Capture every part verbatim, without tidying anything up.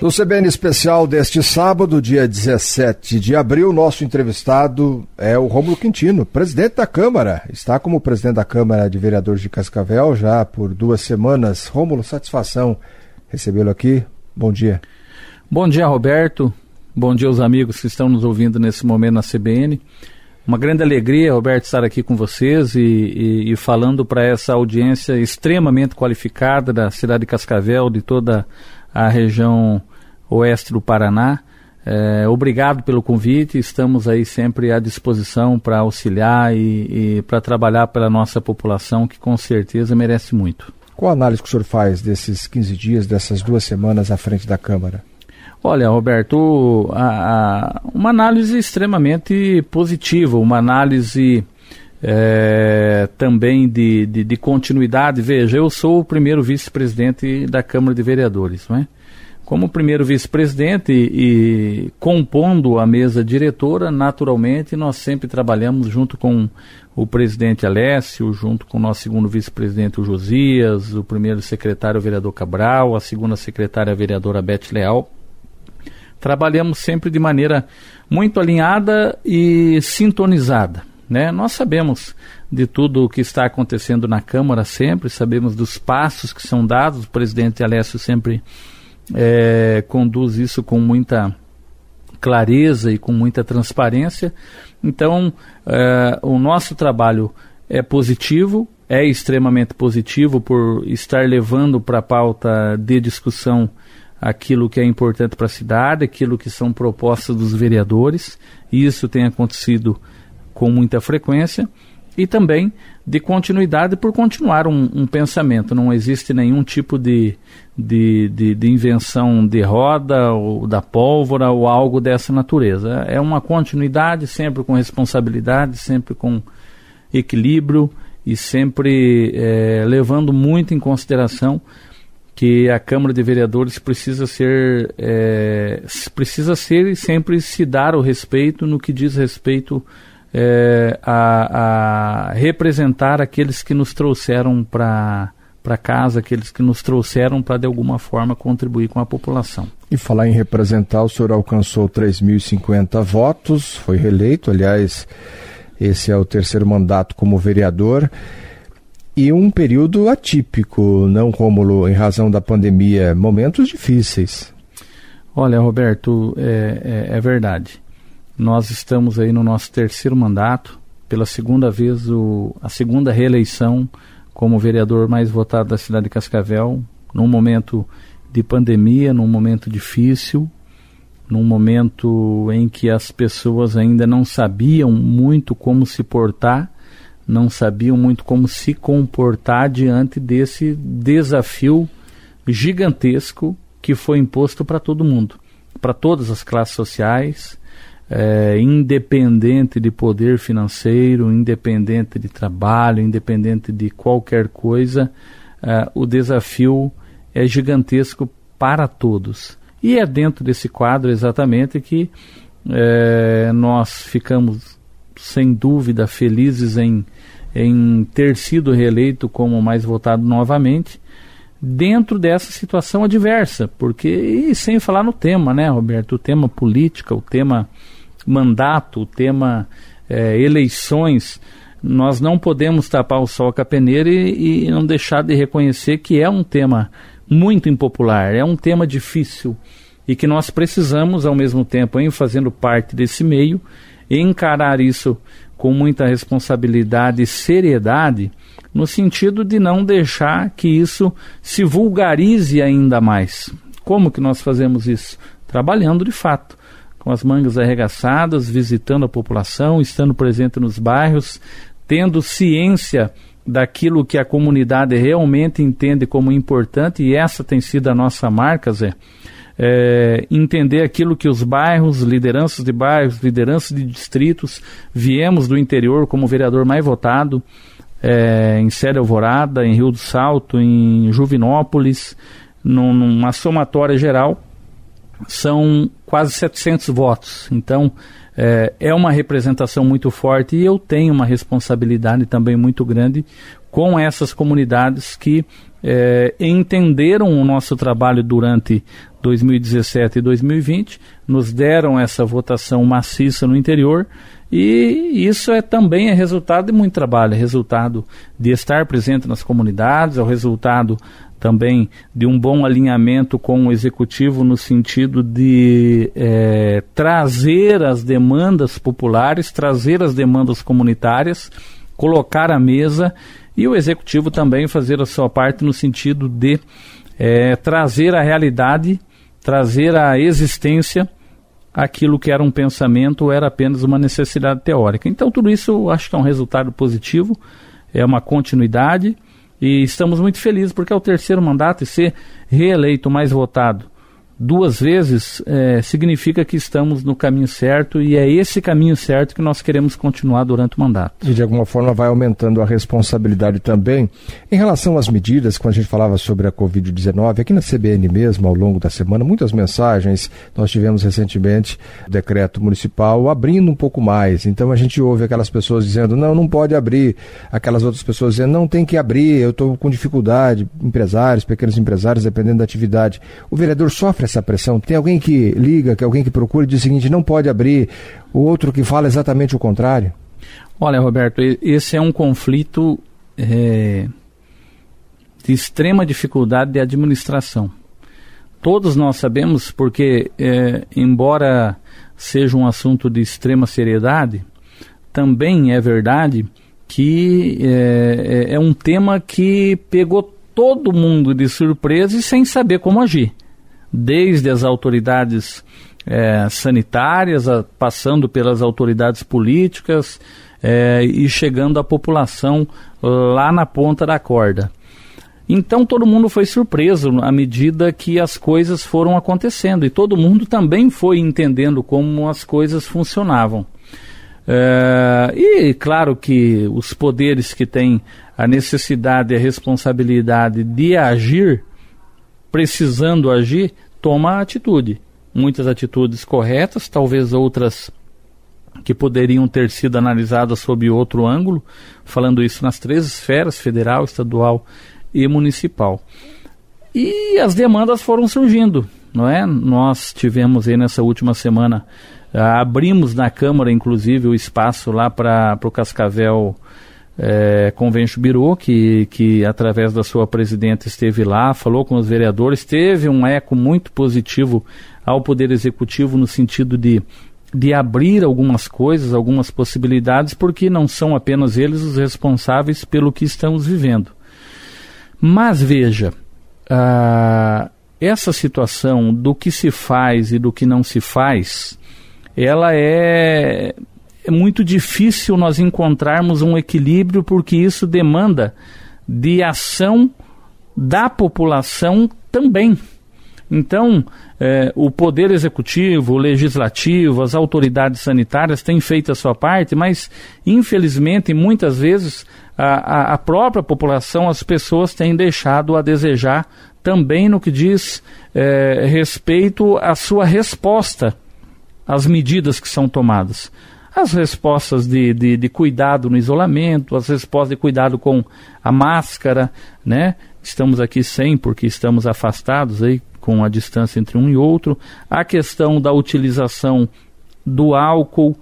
No C B N Especial deste sábado, dia dezessete de abril, nosso entrevistado é o Rômulo Quintino, presidente da Câmara. Está como presidente da Câmara de Vereadores de Cascavel já por duas semanas. Rômulo, satisfação recebê-lo aqui. Bom dia. Bom dia, Roberto. Bom dia aos amigos que estão nos ouvindo nesse momento na C B N. Uma grande alegria, Roberto, estar aqui com vocês e, e, e falando para essa audiência extremamente qualificada da cidade de Cascavel, de toda a região oeste do Paraná. É, obrigado pelo convite, estamos aí sempre à disposição para auxiliar e, e para trabalhar pela nossa população, que com certeza merece muito. Qual a análise que o senhor faz desses quinze dias, dessas duas semanas à frente da Câmara? Olha, Roberto, a, a, uma análise extremamente positiva, uma análise é, também de, de, de continuidade. Veja, eu sou o primeiro vice-presidente da Câmara de Vereadores, não é? Como primeiro vice-presidente e, e compondo a mesa diretora, naturalmente, nós sempre trabalhamos junto com o presidente Alessio, junto com o nosso segundo vice-presidente, o Josias, o primeiro secretário, o vereador Cabral, a segunda secretária, a vereadora Beth Leal. Trabalhamos sempre de maneira muito alinhada e sintonizada, né? Nós sabemos de tudo o que está acontecendo na Câmara sempre, sabemos dos passos que são dados, o presidente Alessio sempre é, conduz isso com muita clareza e com muita transparência. Então, é, o nosso trabalho é positivo, é extremamente positivo por estar levando para a pauta de discussão aquilo que é importante para a cidade, aquilo que são propostas dos vereadores, e isso tem acontecido com muita frequência, e também de continuidade por continuar um, um pensamento. Não existe nenhum tipo de, de, de, de invenção de roda ou da pólvora ou algo dessa natureza. É uma continuidade sempre com responsabilidade, sempre com equilíbrio e sempre é, levando muito em consideração que a Câmara de Vereadores precisa ser, é, precisa ser e sempre se dar o respeito no que diz respeito é, a, a representar aqueles que nos trouxeram para para casa, aqueles que nos trouxeram para de alguma forma contribuir com a população. E falar em representar, o senhor alcançou três mil e cinquenta votos, foi reeleito, aliás, esse é o terceiro mandato como vereador. E um período atípico, não, Rômulo, em razão da pandemia, momentos difíceis. Olha, Roberto, é, é, é verdade. Nós estamos aí no nosso terceiro mandato, pela segunda vez, o, a segunda reeleição como vereador mais votado da cidade de Cascavel, num momento de pandemia, num momento difícil, num momento em que as pessoas ainda não sabiam muito como se portar, não sabiam muito como se comportar diante desse desafio gigantesco que foi imposto para todo mundo, para todas as classes sociais, é, independente de poder financeiro, independente de trabalho, independente de qualquer coisa, é, o desafio é gigantesco para todos. E é dentro desse quadro exatamente que é, nós ficamos sem dúvida felizes em, em ter sido reeleito como mais votado novamente, dentro dessa situação adversa, porque, e sem falar no tema, né, Roberto, o tema política, o tema mandato, o tema é, eleições, nós não podemos tapar o sol com a peneira e, e não deixar de reconhecer que é um tema muito impopular, é um tema difícil e que nós precisamos, ao mesmo tempo, em fazendo parte desse meio, encarar isso com muita responsabilidade e seriedade, no sentido de não deixar que isso se vulgarize ainda mais. Como que nós fazemos isso? Trabalhando de fato, com as mangas arregaçadas, visitando a população, estando presente nos bairros, tendo ciência daquilo que a comunidade realmente entende como importante, e essa tem sido a nossa marca, Zé. É, entender aquilo que os bairros, lideranças de bairros, lideranças de distritos, viemos do interior como vereador mais votado, é, em Célia Alvorada, em Rio do Salto, em Juvinópolis, num, numa somatória geral, são quase setecentos votos. Então, é, é uma representação muito forte e eu tenho uma responsabilidade também muito grande com essas comunidades que é, entenderam o nosso trabalho durante dois mil e dezessete e dois mil e vinte, nos deram essa votação maciça no interior, e isso é também é resultado de muito trabalho, é resultado de estar presente nas comunidades, é o resultado também de um bom alinhamento com o executivo no sentido de é, trazer as demandas populares, trazer as demandas comunitárias, colocar à mesa, e o executivo também fazer a sua parte no sentido de é, trazer a realidade, trazer à existência aquilo que era um pensamento ou era apenas uma necessidade teórica. Então tudo isso eu acho que é um resultado positivo, é uma continuidade, e estamos muito felizes porque é o terceiro mandato, e ser reeleito mais votado duas vezes é, significa que estamos no caminho certo, e é esse caminho certo que nós queremos continuar durante o mandato. E de alguma forma vai aumentando a responsabilidade também. Em relação às medidas, quando a gente falava sobre a covid dezenove, aqui na C B N mesmo, ao longo da semana, muitas mensagens, nós tivemos recentemente o decreto municipal abrindo um pouco mais, então a gente ouve aquelas pessoas dizendo, não, não pode abrir, aquelas outras pessoas dizendo, não tem que abrir, eu estou com dificuldade, empresários, pequenos empresários, dependendo da atividade. O vereador sofre essa pressão? Tem alguém que liga, que alguém que procura e diz o seguinte, não pode abrir, o outro que fala exatamente o contrário? Olha, Roberto, esse é um conflito é, de extrema dificuldade de administração. Todos nós sabemos, porque é, embora seja um assunto de extrema seriedade, também é verdade que é, é um tema que pegou todo mundo de surpresa e sem saber como agir. Desde as autoridades é, sanitárias, a, passando pelas autoridades políticas é, e chegando à população lá na ponta da corda. Então todo mundo foi surpreso à medida que as coisas foram acontecendo, e todo mundo também foi entendendo como as coisas funcionavam. É, e claro que os poderes que têm a necessidade e a responsabilidade de agir, precisando agir, toma atitude. Muitas atitudes corretas, talvez outras que poderiam ter sido analisadas sob outro ângulo, falando isso nas três esferas, federal, estadual e municipal. E as demandas foram surgindo, não é? Nós tivemos aí nessa última semana, ah, abrimos na Câmara, inclusive, o espaço lá para o Cascavel É, Convention Bureau, que, que através da sua presidenta esteve lá, falou com os vereadores, teve um eco muito positivo ao Poder Executivo no sentido de, de abrir algumas coisas, algumas possibilidades, porque não são apenas eles os responsáveis pelo que estamos vivendo. Mas veja, ah, essa situação do que se faz e do que não se faz, ela é... É muito difícil nós encontrarmos um equilíbrio, porque isso demanda de ação da população também. Então, eh, o Poder Executivo, o Legislativo, as autoridades sanitárias têm feito a sua parte, mas, infelizmente, muitas vezes, a, a, a própria população, as pessoas têm deixado a desejar também no que diz eh, respeito à sua resposta às medidas que são tomadas. As respostas de, de, de cuidado no isolamento, as respostas de cuidado com a máscara, né? Estamos aqui sem, porque estamos afastados aí com a distância entre um e outro. A questão da utilização do álcool.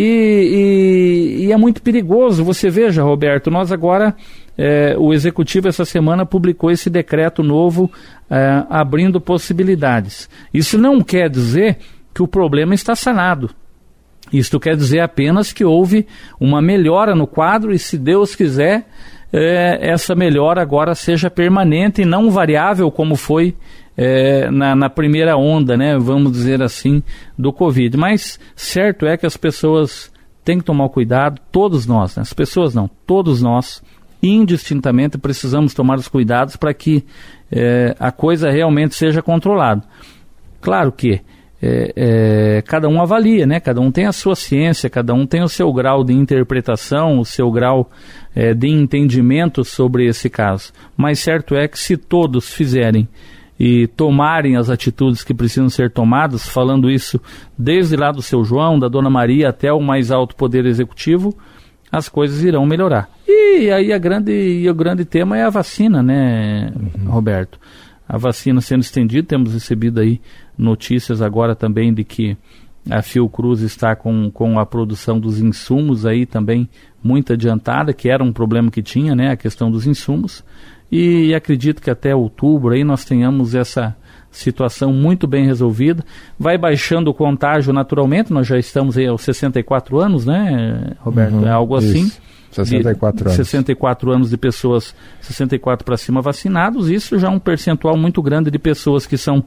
E, e, e é muito perigoso. Você veja, Roberto, nós agora, é, o Executivo essa semana publicou esse decreto novo, é, abrindo possibilidades. Isso não quer dizer que o problema está sanado. Isto quer dizer apenas que houve uma melhora no quadro, e se Deus quiser, é, essa melhora agora seja permanente e não variável como foi é, na, na primeira onda, né, vamos dizer assim, do Covid. Mas certo é que as pessoas têm que tomar cuidado, todos nós, né, as pessoas não, todos nós, indistintamente, precisamos tomar os cuidados para que é, a coisa realmente seja controlada. Claro que É, é, cada um avalia, né? Cada um tem a sua ciência, cada um tem o seu grau de interpretação, o seu grau é, de entendimento sobre esse caso. Mas certo é que se todos fizerem e tomarem as atitudes que precisam ser tomadas, falando isso desde lá do seu João, da Dona Maria até o mais alto Poder Executivo, as coisas irão melhorar. E aí a grande, e o grande tema é a vacina, né, uhum. Roberto? A vacina sendo estendida, temos recebido aí notícias agora também de que a Fiocruz está com, com a produção dos insumos aí também muito adiantada, que era um problema que tinha, né, a questão dos insumos, e acredito que até outubro aí nós tenhamos essa situação muito bem resolvida. Vai baixando o contágio naturalmente, nós já estamos aí aos sessenta e quatro anos, né, Roberto? Uhum, é algo assim. Isso. sessenta e quatro anos. sessenta e quatro anos de pessoas, sessenta e quatro para cima vacinados, isso já é um percentual muito grande de pessoas que são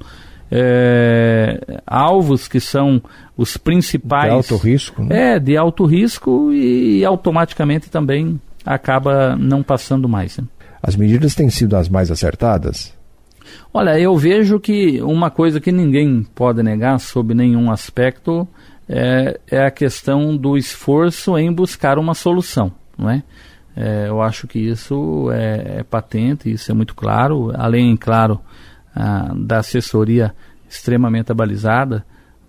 é, alvos, que são os principais... De alto risco, né? É, de alto risco e automaticamente também acaba não passando mais. Né? As medidas têm sido as mais acertadas? Olha, eu vejo que uma coisa que ninguém pode negar sob nenhum aspecto é, é a questão do esforço em buscar uma solução. Não é? É, eu acho que isso é, é patente, isso é muito claro, além, claro, ah, da assessoria extremamente abalizada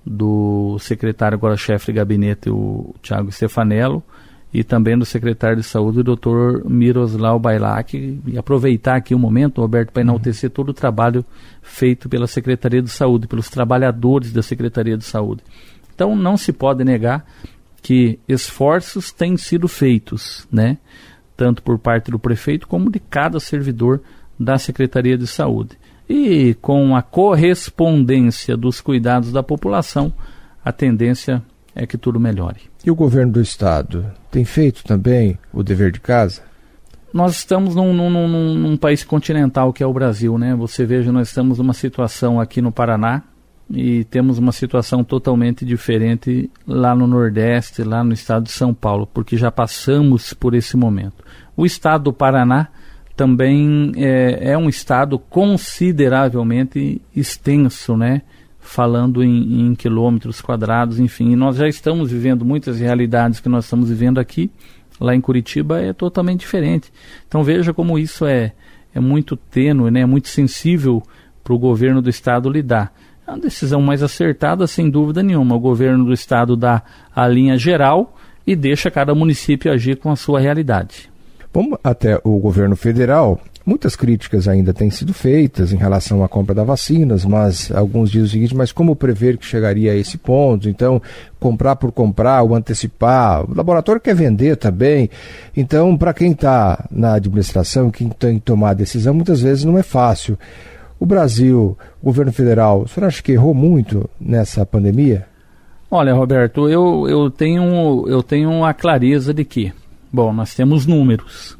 do secretário agora chefe de gabinete, o Tiago Stefanello, e também do secretário de saúde, o doutor Miroslav Bailac, e aproveitar aqui o momento, Roberto, para enaltecer todo o trabalho feito pela Secretaria de Saúde, pelos trabalhadores da Secretaria de Saúde. Então não se pode negar que esforços têm sido feitos, né? Tanto por parte do prefeito como de cada servidor da Secretaria de Saúde. E com a correspondência dos cuidados da população, a tendência é que tudo melhore. E o governo do estado tem feito também o dever de casa? Nós estamos num, num, num, num país continental que é o Brasil, né? Você veja, nós estamos numa situação aqui no Paraná, e temos uma situação totalmente diferente lá no Nordeste, lá no estado de São Paulo, porque já passamos por esse momento. O estado do Paraná também é, é um estado consideravelmente extenso, né? Falando em, em quilômetros quadrados, enfim, e nós já estamos vivendo muitas realidades que nós estamos vivendo aqui, lá em Curitiba é totalmente diferente. Então veja como isso é, é muito tênue, né? É muito sensível para o governo do estado lidar. É uma decisão mais acertada, sem dúvida nenhuma. O governo do estado dá a linha geral e deixa cada município agir com a sua realidade. Vamos até o governo federal. Muitas críticas ainda têm sido feitas em relação à compra das vacinas, mas alguns dizem o seguinte, mas como prever que chegaria a esse ponto? Então, comprar por comprar ou antecipar, o laboratório quer vender também. Então, para quem está na administração, quem tem que tomar a decisão, muitas vezes não é fácil. O Brasil, o governo federal, o senhor acha que errou muito nessa pandemia? Olha, Roberto, eu, eu, tenho, eu tenho a clareza de que, bom, nós temos números.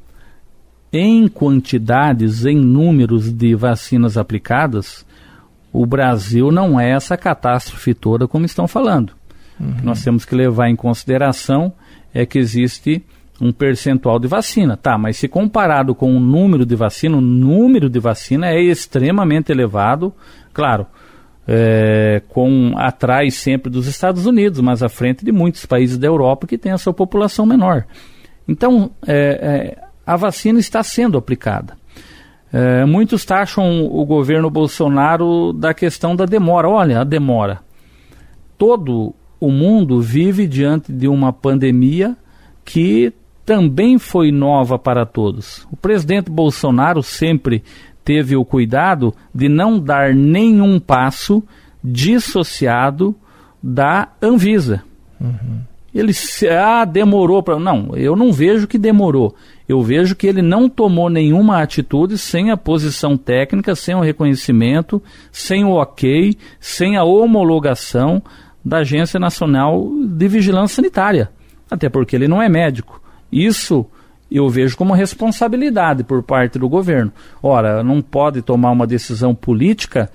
Em quantidades, em números de vacinas aplicadas, o Brasil não é essa catástrofe toda como estão falando. Uhum. O que nós temos que levar em consideração é que existe um percentual de vacina. Tá, mas se comparado com o número de vacina, o número de vacina é extremamente elevado, claro, é, com, atrás sempre dos Estados Unidos, mas à frente de muitos países da Europa que têm a sua população menor. Então, é, é, a vacina está sendo aplicada. É, muitos taxam o governo Bolsonaro da questão da demora. Olha, a demora. Todo o mundo vive diante de uma pandemia que também foi nova para todos. O presidente Bolsonaro sempre teve o cuidado de não dar nenhum passo dissociado da Anvisa. Uhum. Ele, ah, demorou para... Não, eu não vejo que demorou. Eu vejo que ele não tomou nenhuma atitude sem a posição técnica, sem o reconhecimento, sem o ok, sem a homologação da Agência Nacional de Vigilância Sanitária. Até porque ele não é médico. Isso eu vejo como responsabilidade por parte do governo. Ora, não pode tomar uma decisão política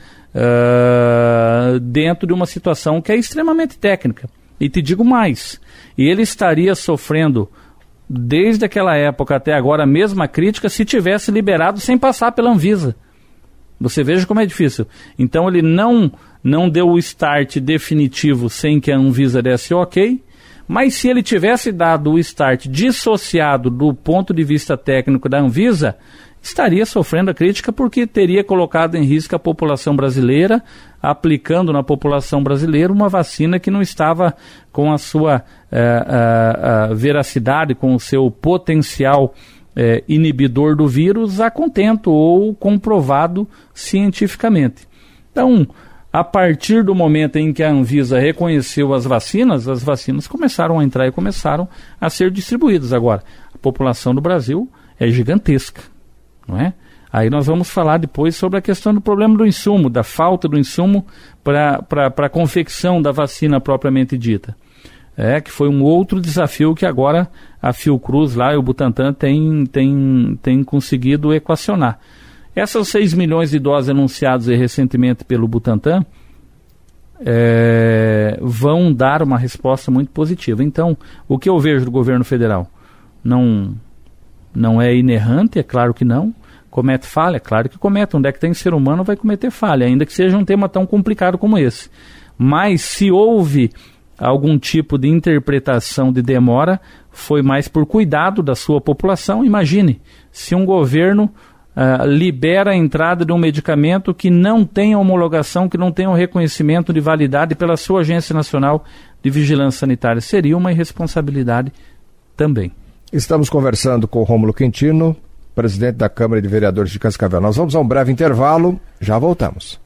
uh, dentro de uma situação que é extremamente técnica. E te digo mais, ele estaria sofrendo desde aquela época até agora a mesma crítica se tivesse liberado sem passar pela Anvisa. Você veja como é difícil. Então ele não, não deu o start definitivo sem que a Anvisa desse ok, mas se ele tivesse dado o start dissociado do ponto de vista técnico da Anvisa, estaria sofrendo a crítica porque teria colocado em risco a população brasileira, aplicando na população brasileira uma vacina que não estava com a sua eh, a, a veracidade, com o seu potencial eh, inibidor do vírus a contento ou comprovado cientificamente. Então, a partir do momento em que a Anvisa reconheceu as vacinas, as vacinas começaram a entrar e começaram a ser distribuídas. Agora, a população do Brasil é gigantesca, não é? Aí nós vamos falar depois sobre a questão do problema do insumo, da falta do insumo para a confecção da vacina propriamente dita. É, que foi um outro desafio que agora a Fiocruz lá e o Butantan tem, tem, tem conseguido equacionar. Essas seis milhões de doses anunciadas recentemente pelo Butantan é, vão dar uma resposta muito positiva. Então, o que eu vejo do governo federal não, não é inerrante, é claro que não. Comete falha? Claro que comete. Onde é que tem ser humano vai cometer falha, ainda que seja um tema tão complicado como esse. Mas se houve algum tipo de interpretação de demora, foi mais por cuidado da sua população. Imagine, se um governo Uh, libera a entrada de um medicamento que não tem homologação, que não tem um reconhecimento de validade pela sua Agência Nacional de Vigilância Sanitária. Seria uma irresponsabilidade também. Estamos conversando com o Rômulo Quintino, presidente da Câmara de Vereadores de Cascavel. Nós vamos a um breve intervalo, já voltamos.